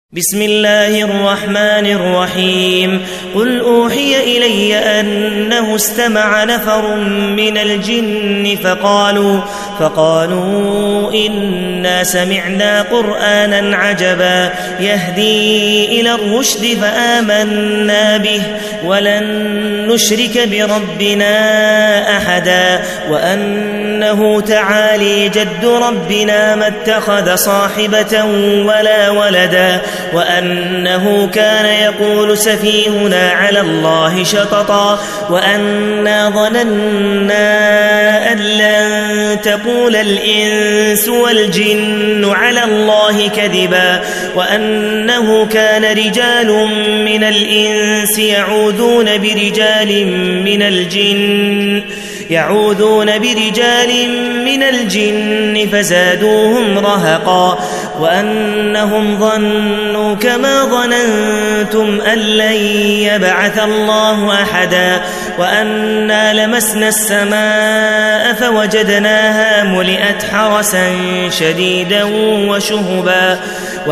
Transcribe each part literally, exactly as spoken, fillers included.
بسم الله الرحمن الرحيم قل أوحي إلي أنه استمع نفر من الجن فقالوا, فقالوا إنا سمعنا قرآنا عجبا يهدي إلى الرشد فآمنا به ولن نشرك بربنا أحدا وأنه تعالي جد ربنا ما اتخذ صاحبة ولا ولدا وأنه كان يقول سفيهنا على الله شططا وأنا ظننا أن لن تقول الإنس والجن على الله كذبا وأنه كان رجال من الإنس يعوذون برجال من الجن يعوذون برجال من الجن فزادوهم رهقا وأنهم ظنوا كما ظننتم أن لن يبعث الله أحدا وأنا لمسنا السماء فوجدناها ملئت حرسا شديدا وشهبا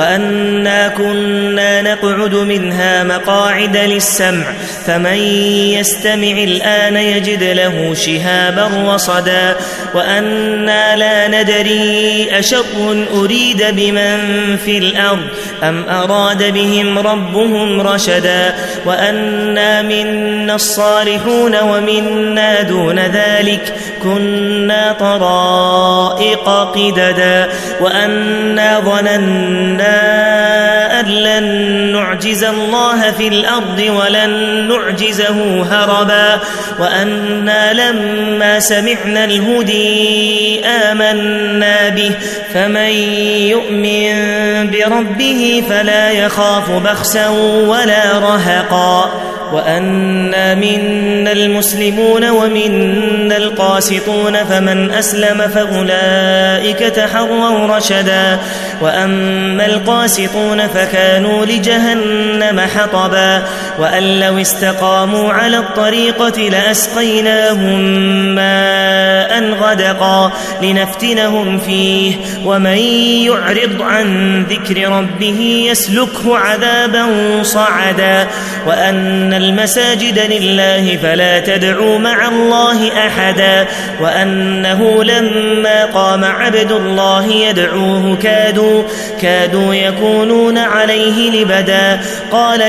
وأنا كنا نقعد منها مقاعد للسمع فمن يستمع الآن يجد له شهابا رصدا وأنا لا ندري أشر أريد بمن في الأرض أم أراد بهم ربهم رشدا وأنا منا الصالحون ومنا دون ذلك كنا طرائق قددا وأنا ظننا أن لن نعجز الله في الأرض ولن نعجزه هربا وأنا لما سمعنا الهدي آمنا به فمن يؤمن بربه فلا يخاف بخسا ولا رهقا وأنا منا المسلمون ومنا القاسطون فمن أسلم فأولئك تحروا رشدا وأما القاسطون فكانوا لجهنم حطبا وأن لو استقاموا على الطريقة لأسقيناهم ماء غدقا لنفتنهم فيه ومن يعرض عن ذكر ربه يسلكه عذابا صعدا وأن المساجد لله فلا تدعوا مع الله أحدا وأنه لما قام عبد الله يدعوه كادوا, كادوا يكونون عليه لبدا قال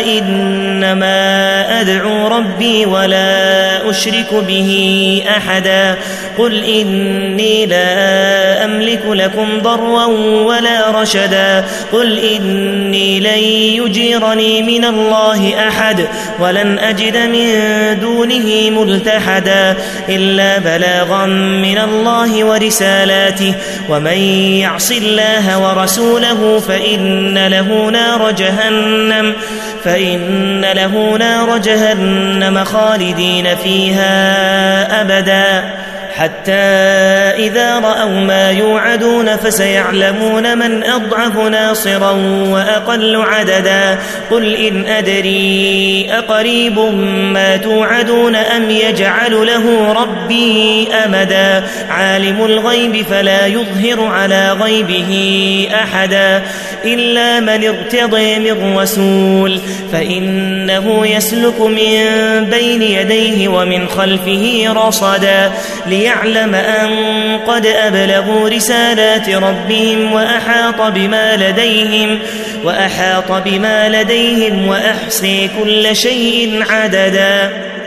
إنما أدعو ربي ولا أشرك به أحدا قل إني لا أملك لكم ضرا ولا رشدا قل إني لن يجيرني من الله أحد ولن أجد من دونه ملتحدا إلا بلاغا من الله ورسالاته ومن يعص الله ورسوله فإن له نار جهنم فإن له نار جهنم خالدين فيها أبدا حتى إذا رأوا ما يوعدون فسيعلمون من أضعف ناصرا وأقل عددا قل إن أدري أقريب ما توعدون أم يجعل له ربي أمدا عالم الغيب فلا يظهر على غيبه أحدا إلا من ارتضي من رسول فإنه يسلك من بين يديه ومن خلفه رصدا ليعلم أن قد أبلغوا رسالات ربهم وأحاط بما لديهم وأحاط بما لديهم وأحصي كل شيء عددا.